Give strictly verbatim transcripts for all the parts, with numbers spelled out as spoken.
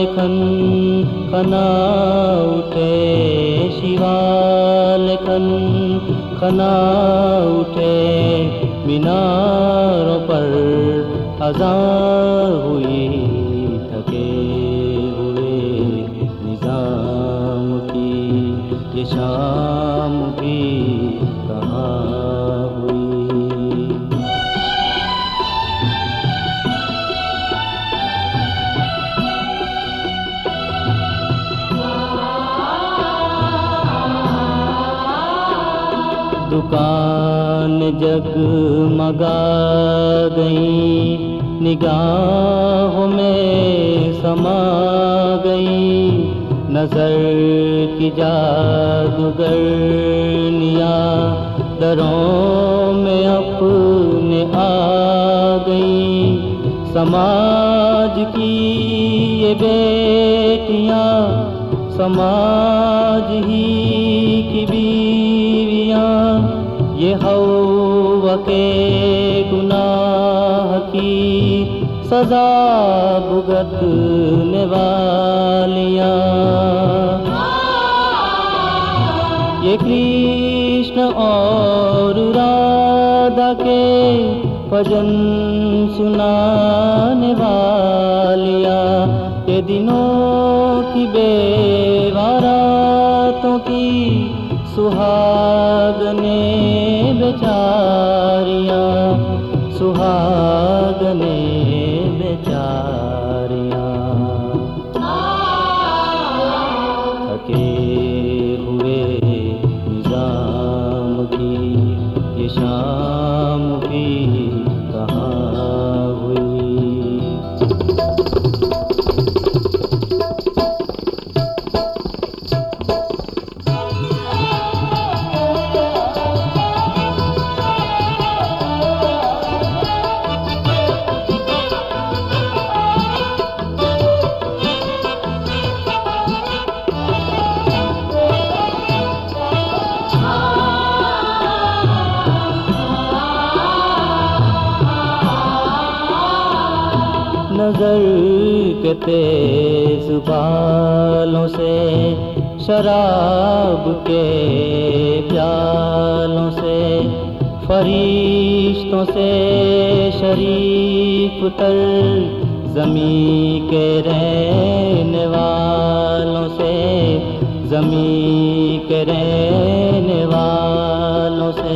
खन खना उठे शिवाल खन खना उठे मीनारों पर अज़ान हुई थके हुए निज़ाम की ये शाम भी कहाँ हुई। दुकान जगमगा गई निगाहों में समा गई नजर की जादूगरनियाँ दरों में अपने आ गई। समाज की ये बेटियाँ समाज ही की बीवियाँ ये हव्वा के गुनाह की सजा भुगतने वालियाँ। ये कृष्ण और राधा के भजन सुनाने वालियाँ ये दिनों की बेवारातों की सुहागने बेचारियाँ सुहागने बेचारियाँ। थके हुए निज़ाम की ये शाम भी कहाँ हुई। नजर के तेज बालों से शराब के प्यालों से फरिश्तों से शरीफ तर ज़मीं के रहने वालों से ज़मीं के रहने वालों से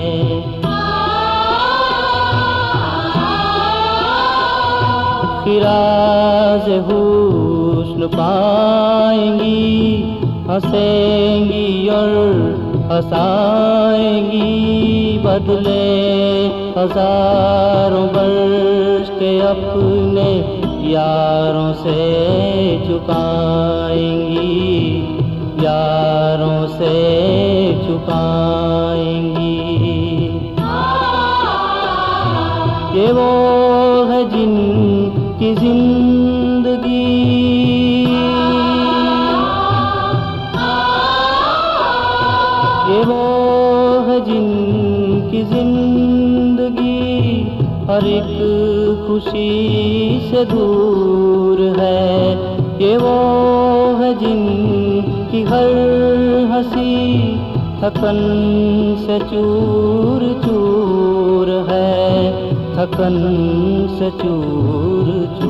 खिराज हुस्न पाएंगी हंसेंगी और हंसाएंगी बदले हजारों वर्ष के अपने यारों से चुकाएंगी यारों से चुकाएंगी। ये वो है जिन की जिंदगी ये वो है जिनकी जिंदगी हर एक खुशी से दूर है। ये वो है जिनकी हर हंसी थकन से चूर चूर है थकन से चूर चूर।